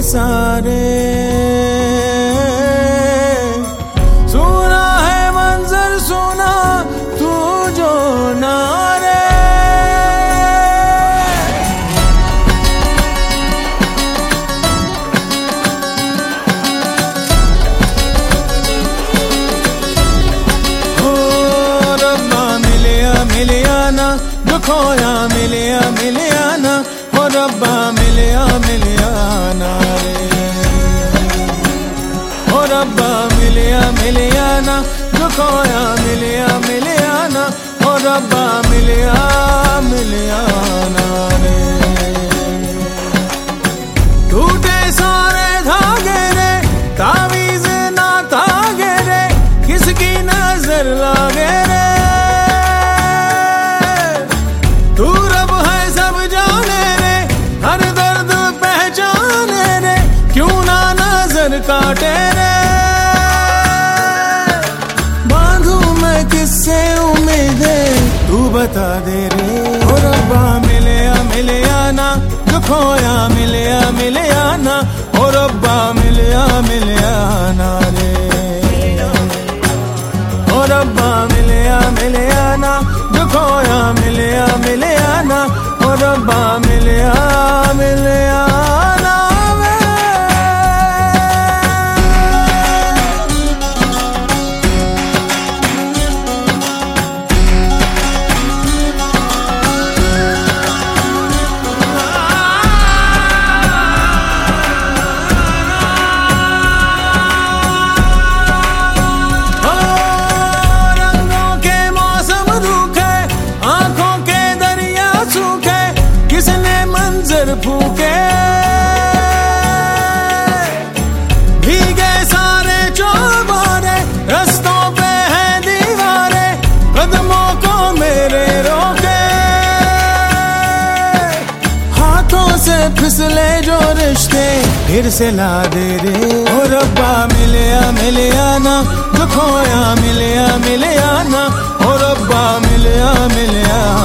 सारे, सुना है मंजर सुना तू जो नारे। हो रब्बा मिलिया ना जो खोया, मिलिया ना हो रब्बा मिलिया ना रे। हो रब्बा मिलिया ना जो खोया, मिलिया ना हो रब्बा मिलिया ना रे। टूटे सारे धागे रे, तावीज़ ना तागे रे, किसकी नजर लागे रे। तू रब है सब जाने रे, हर दर्द पहचाने रे, क्यों ना नजर काटे रे। बांधू मैं किससे उम्मीदें तू बता दे रे। हो रब्बा मिलिया ना जो खोया, मिलिया ना हो रब्बा मिलिया ना रे। हो रब्बा मिलिया ना जो खोया, मिलिया ना हो रब्बा मिलिया ना वे। रंगों के मौसम रूखे, आंखों के दरिया सूखे, किसने मंजर फूके। भीगे सारे चौबारे, रस्तों पे है दीवारे, कदमों को मेरे रोके। हाथों से फिसले जो रिश्ते फिर से ला दे रे। हो रब्बा मिलिया ना जो खोया, मिलिया ना हो रब्बा मिलिया